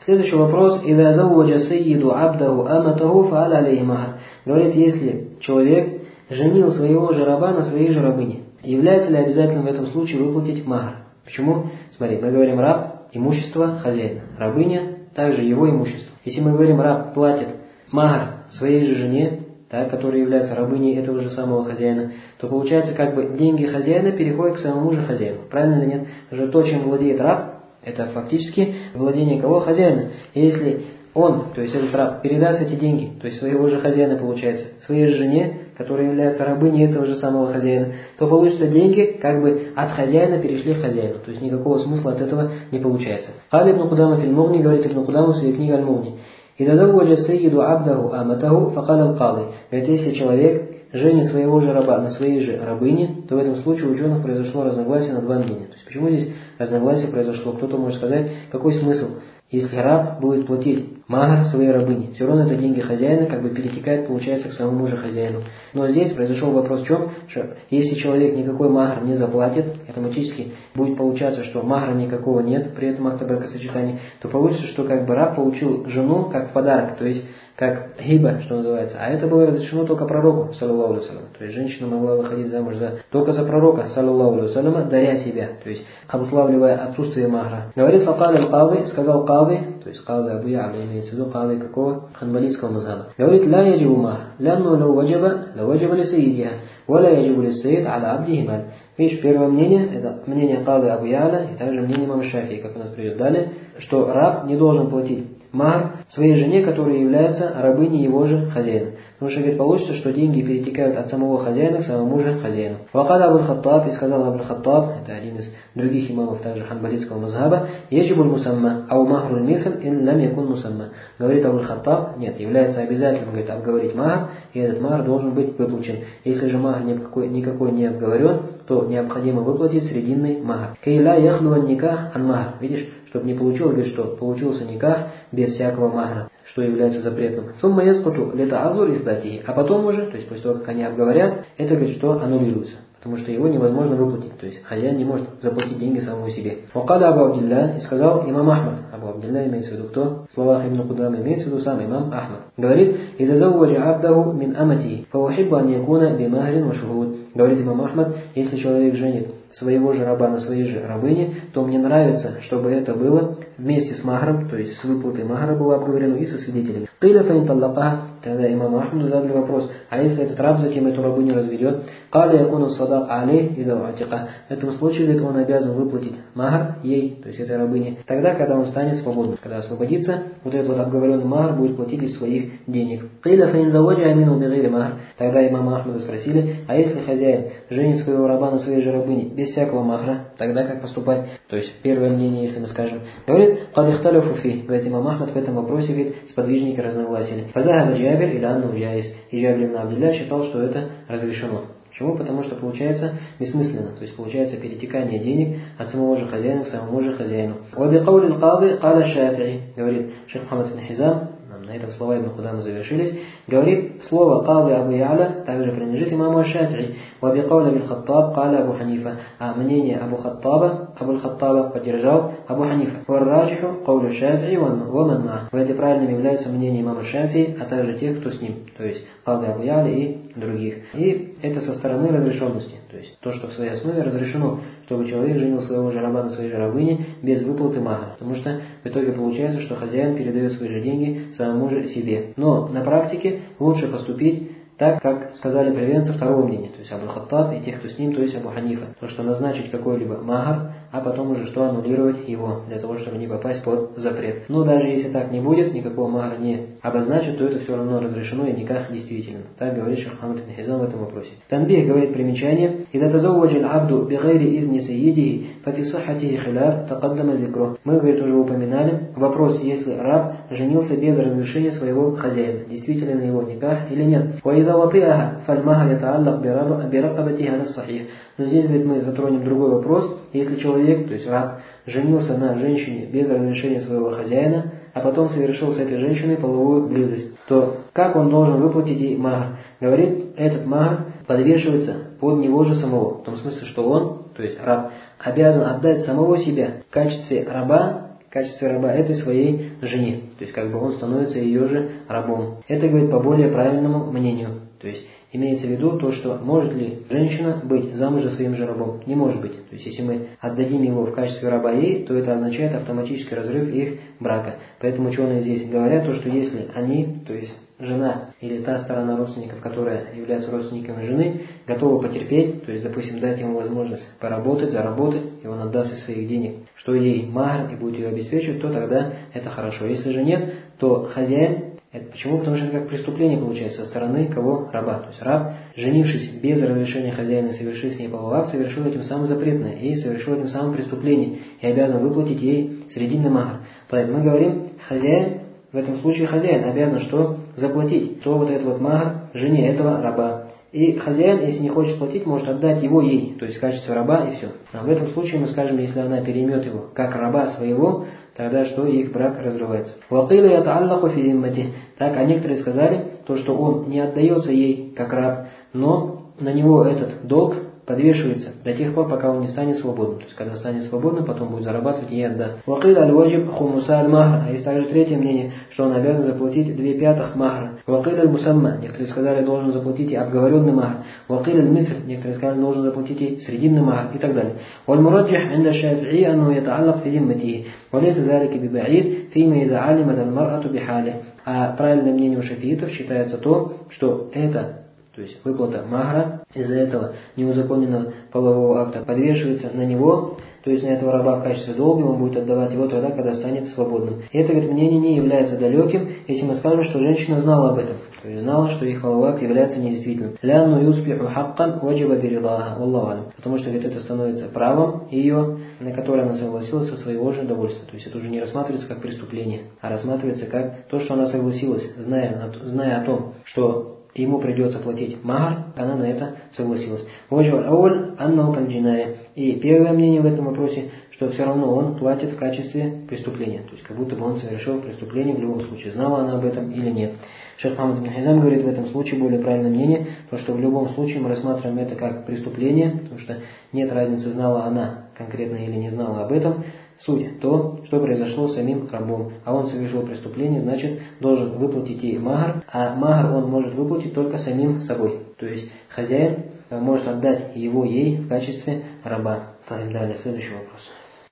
Следующий вопрос. «Ида завваджа сайиду абдаху аматаху фа'аль алейхи махр». Говорит, если человек женил своего же раба на своей же рабыне, является ли обязательным в этом случае выплатить махр? Почему? Смотри, мы говорим раб – имущество хозяина, рабыня – также его имущество. Если мы говорим раб платит махр своей же жене, так, которая является рабыней этого же самого хозяина, то получается как бы деньги хозяина переходят к самому же хозяину. Правильно или нет? Потому что то, чем владеет раб, это фактически владение кого? Хозяина. И если он, то есть этот раб, передаст эти деньги, то есть своего же хозяина получается, своей же жене, которая является рабыней этого же самого хозяина, то получится деньги как бы от хозяина перешли к хозяину. То есть никакого смысла от этого не получается. Кали ибн Кудама филь Мугни, говорит ибн Кудама в своей книге Аль-Мугни. «Ида завваджа сайиду абдаху аматаху факаль аль-кады». Говорит, если человек женит своего же раба на своей же рабыне, то в этом случае у ученых произошло разногласие на два мнения. То есть почему здесь разногласие произошло? Кто-то может сказать, какой смысл, если раб будет платить махр своей рабыне. Все равно это деньги хозяина, как бы перетекает, получается, к самому же хозяину. Но здесь произошел вопрос в чем? Что если человек никакой махр не заплатит, автоматически будет получаться, что махра никакого нет при этом акте бракосочетания, то получится, что как бы раб получил жену как подарок, то есть как хиба, что называется. А это было разрешено только пророку, саллаллаху алейхи ва саллям. То есть женщина могла выходить замуж только за пророка, саллаллаху алейхи ва саллям, даря себя, то есть обуславливая отсутствие махра. Говорит факаль аль-кады, сказал кады, то есть кады Абу Я'ля, имеется в виду кады какого? Ханбалийского мазхаба. Говорит, ла яджибу махр, лянну лау ваджаба, ла ваджаба ли сайидиха, ва ла яджибу ли сайид аля абдихи маль. Видишь, первое мнение, это мнение кады Абу Я'ля, и также мнение имама Шафии, как у нас придет далее, что раб не должен платить махр своей жене, которая является рабыней его же хозяина. Потому что, говорит, получится, что деньги перетекают от самого хозяина к самому же хозяину. Вакада Абуль-Хаттаб, и сказал Абуль-Хаттаб, это один из других имамов также ханбалитского мазхаба, яджибуль мусамма, ау махруль мисл, ин лам якун мусамма. Говорит Абуль-Хаттаб, нет, является обязательным, говорит, обговорить махр, и этот махр должен быть выплачен. Если же махр никакой не обговорен, то необходимо выплатить срединный махр. Кейла яхлуан никах ан махр. Видишь, чтобы не получилось, говорит, что получился никах без всякого махра, что является запретным. Сумма яскуту лета азур избатии. А потом уже, то есть после того, как они обговорят, это, говорит, что аннулируется. Потому что его невозможно выплатить. То есть хозяин не может заплатить деньги самому себе. Вакада Абу Абдилля, и сказал имам Ахмад. Абу Абдилля имеется в виду кто? В словах Ибн Кудама имеется в виду сам имам Ахмад. Говорит, «Ида завваджа абдаху мин амати, фаухибба ан якуна бимахрин ва шухуд». Говорит имам Ахмад, если человек женит своего же раба на своей же рабыне, то мне нравится, чтобы это было вместе с махром, то есть с выплатой махра было обговорено и со свидетелями. Тогда имам Ахмаду задали вопрос, а если этот раб затем эту рабыню разведет, в этом случае, говорит, он обязан выплатить махр ей, то есть этой рабыне, тогда, когда он станет свободным, когда освободится, вот этот вот обговоренный махр будет платить из своих денег. Тогда имама Ахмада спросили, а если хозяин женит своего раба на своей же рабыне без всякого махра, тогда как поступать? То есть первое мнение, если мы скажем, говорит, говорит имам Ахмад в этом вопросе, говорит, сподвижники разногласили. Джабир или Анну Джаис. И Джабир ибн Абдилля считал, что это разрешено. Почему? Потому что получается бессмысленно. То есть получается перетекание денег от самого же хозяина к самому же хозяину. Говорит шейх Мухаммад ибн Хизам, на этом слова Ибн Кудама завершились, говорит, слово «Кады Абу Я'ля» также принадлежит имаму Аш-Шафи'и. «Вабикауля бил-Хаттаб каля Абу Ханифа». А мнение Абу-Хаттаба поддержал Абу Ханифа. «Варраджиху кауля Шафи'и ваман ма». В эти правильным являются мнения имама Шафи'и, а также тех, кто с ним. То есть Кады Абу Я'ля и других. И это со стороны разрешенности. То есть то, что в своей основе разрешено, чтобы человек женил своего же раба на своей же рабыне без выплаты махра. Потому что в итоге получается, что хозяин передает свои же деньги самому же себе. Но на практике лучше поступить так, как сказали приверженцы второго мнения, то есть Абуль-Хаттаб и тех, кто с ним, то есть Абу Ханифа. То, что назначить какой-либо махр, а потом уже что аннулировать его, для того, чтобы не попасть под запрет. Но даже если так не будет, никакого махра не обозначит, то это все равно разрешено и никак действительно. Так говорит шейх Мухаммад ибн Хизам в этом вопросе. Танбих говорит примечание, «Ида тазавваджа аль-абду бигайри изни сайидихи, фафи саххатихи хиляф тақаддама зикру». Мы, говорит, уже упоминали вопрос, если раб женился без разрешения своего хозяина, действительно его никах или нет. Но здесь, говорит, мы затронем другой вопрос. Если человек, то есть раб, женился на женщине без разрешения своего хозяина, а потом совершил с этой женщиной половую близость, то как он должен выплатить ей махр? Говорит, этот махр подвешивается под него же самого. В том смысле, что он, то есть раб, обязан отдать самого себя в качестве раба качестве раба этой своей жене. То есть как бы он становится ее же рабом. Это, говорит, по более правильному мнению. То есть имеется в виду то, что может ли женщина быть замужем своим же рабом? Не может быть. То есть если мы отдадим его в качестве раба ей, то это означает автоматический разрыв их брака. Поэтому ученые здесь говорят, то, что если они, то есть жена или та сторона родственников, которая является родственниками жены, готова потерпеть, то есть, допустим, дать ему возможность поработать, заработать, и он отдаст из своих денег, что ей махр и будет ее обеспечивать, то тогда это хорошо. Если же нет, то хозяин, это почему? Потому что это как преступление получается со стороны кого? Раба. То есть раб, женившись без разрешения хозяина и совершив с ней половой акт, совершил этим самым запретное и совершил этим самым преступление и обязан выплатить ей срединный махр. То есть мы говорим, хозяин, в этом случае хозяин обязан что? Заплатить. То вот этот вот махр жене этого раба. И хозяин, если не хочет платить, может отдать его ей, то есть в качестве раба и все. А в этом случае мы скажем, если она переймет его как раба своего, тогда что их брак разрывается. Так, а некоторые сказали, то, что он не отдается ей как раб, но на него этот долг подвешивается до тех пор, пока он не станет свободным. То есть, когда станет свободным, потом будет зарабатывать и ей отдаст. А есть также третье мнение, что он обязан заплатить 2/5 махра. Некоторые сказали, должен заплатить и обговоренный махр. Некоторые сказали, должен заплатить и срединный махр и так далее. А правильное мнение у шафиитов считается то, что это, то есть выплата махра, из-за этого неузаконенного полового акта подвешивается на него, то есть на этого раба в качестве долга, он будет отдавать его тогда, когда станет свободным. И это мнение не является далеким, если мы скажем, что женщина знала об этом, то есть знала, что их половой акт является недействительным. Потому что ведь это становится правом ее, на которое она согласилась со своего же удовольствия. То есть это уже не рассматривается как преступление, а рассматривается как то, что она согласилась, зная о том, что ему придется платить махр, она на это согласилась. И первое мнение в этом вопросе, что все равно он платит в качестве преступления. То есть как будто бы он совершил преступление в любом случае. Знала она об этом или нет. Шейх Мухаммад ибн Хизам говорит в этом случае более правильное мнение, то что в любом случае мы рассматриваем это как преступление, потому что нет разницы, знала она конкретно или не знала об этом. Суть то, что произошло с самим рабом. А он совершил преступление, значит, должен выплатить ей махр, а махр он может выплатить только самим собой. То есть хозяин может отдать его ей в качестве раба. Далее, следующий вопрос.